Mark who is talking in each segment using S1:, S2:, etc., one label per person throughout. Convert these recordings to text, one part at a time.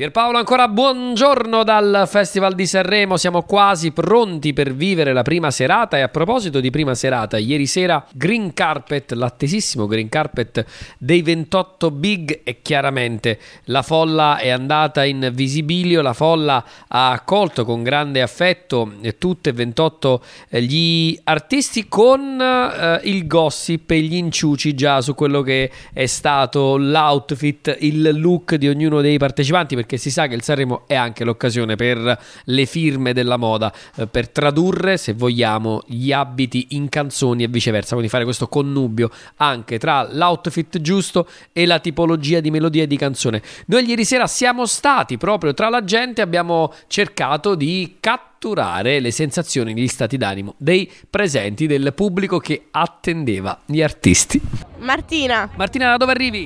S1: Pierpaolo, ancora buongiorno dal Festival di Sanremo, siamo quasi pronti per vivere la prima serata e a proposito di prima serata, ieri sera green carpet, l'attesissimo green carpet dei 28 Big e chiaramente la folla è andata in visibilio, la folla ha accolto con grande affetto tutte e 28 gli artisti con il gossip e gli inciuci già su quello che è stato l'outfit, il look di ognuno dei partecipanti, perché si sa che il Sanremo è anche l'occasione per le firme della moda, per tradurre, se vogliamo, gli abiti in canzoni e viceversa, quindi fare questo connubio anche tra l'outfit giusto e la tipologia di melodia e di canzone. Noi ieri sera siamo stati proprio tra la gente, abbiamo cercato di catturare le sensazioni, gli stati d'animo dei presenti, del pubblico che attendeva gli artisti.
S2: Martina,
S1: Da dove arrivi?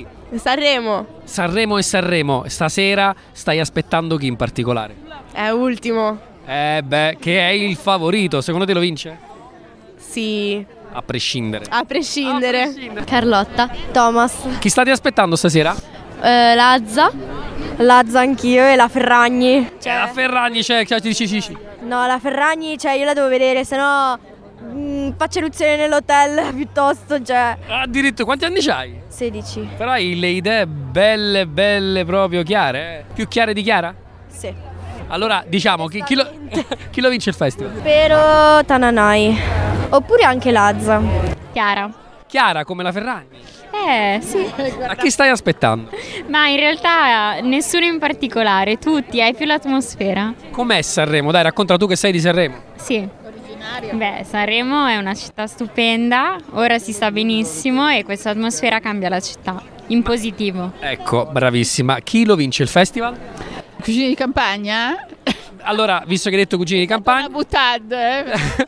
S2: Sanremo.
S1: E Sanremo, stasera stai aspettando chi in particolare?
S2: È ultimo.
S1: Che è il favorito, secondo te lo vince?
S2: Sì,
S1: A prescindere.
S2: a prescindere.
S3: Carlotta, Thomas,
S1: Chi state aspettando stasera?
S3: Lazza anch'io e la Ferragni.
S1: La Ferragni, dici.
S3: No, la Ferragni, io la devo vedere, sennò faccio eruzione nell'hotel piuttosto,
S1: Addirittura, quanti anni c'hai?
S3: 16.
S1: Però hai le idee belle proprio chiare, Più chiare di Chiara?
S3: Sì.
S1: Allora, diciamo, chi lo vince il festival?
S3: Spero Tananai. Oppure anche Lazza.
S1: Chiara, come la Ferragni.
S4: Sì,
S1: A chi stai aspettando?
S4: ma in realtà nessuno in particolare, tutti, hai più l'atmosfera.
S1: Com'è Sanremo? Dai, racconta tu che sei di Sanremo.
S4: Sì. Beh, Sanremo è una città stupenda, ora si sta benissimo e questa atmosfera cambia la città, in positivo.
S1: Ecco, bravissima. Chi lo vince il festival?
S5: Cucine di campagna?
S1: Allora, visto che hai detto cugini di campagna,
S5: Buttad,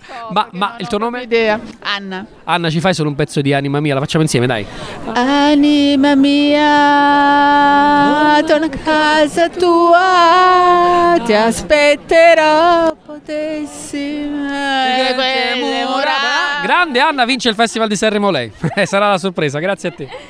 S1: ma il tuo nome?
S5: idea. Anna.
S1: Anna, ci fai solo un pezzo di Anima Mia? La facciamo insieme, dai.
S5: Anima mia, torna a casa tua, ti aspetterò potessima.
S1: Grande Anna, vince il Festival di Sanremo lei. Sarà la sorpresa, grazie a te.